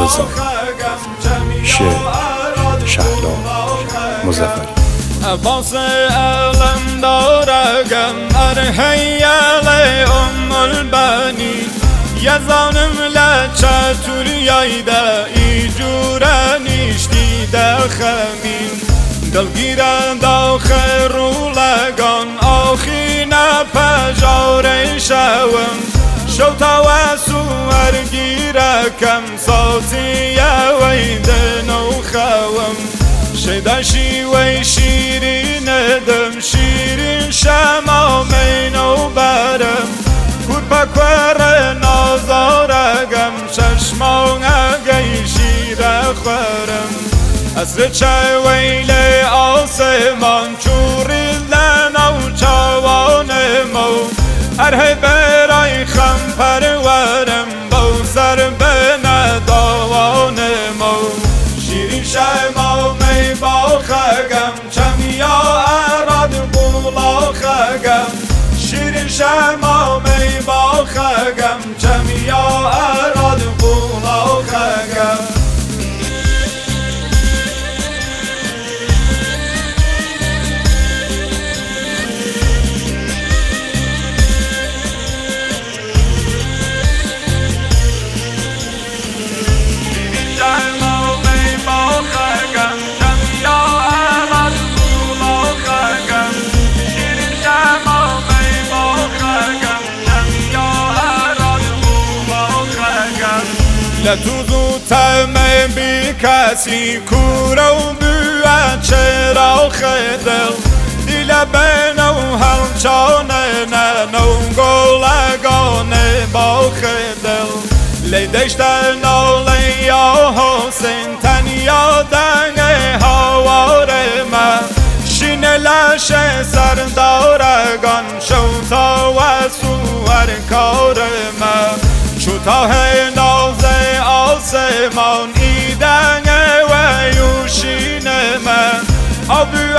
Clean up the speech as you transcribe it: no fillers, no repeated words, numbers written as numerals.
رضا. شعر شهلا مظفری. عباس علم دارگم ارهیل البنی یزانم لچتور یایده ایجوره نیشتیده خمین دلگیرن داخل رولگان آخین پجاره شوم شوتا و سوارگیره کم سازیه ویده نو خوم شداشی و شیرین دم شیرین شما مینو برم کورپا کور نازارگم ششمان اگی شیر خورم از رچه ویل آسمان چوری لنو چوان مو اره برای خم پرورم با سر بنا داوان مو شیرین شما می باخگم چمیا اراد بولاخگم شیرین شما می باخگم چمیا اراد بولاخگم لتوزو تمام بی کسی کورو بوه چرا خدل دیل بنو همچانه ننو گلگانه با خدل لیدشتن آلیا حسین تنیا دنگ هوار من شین لش سردارگان شوتا و سوار کار من چوتا ناز آسمان ایدن و یوشین من آبو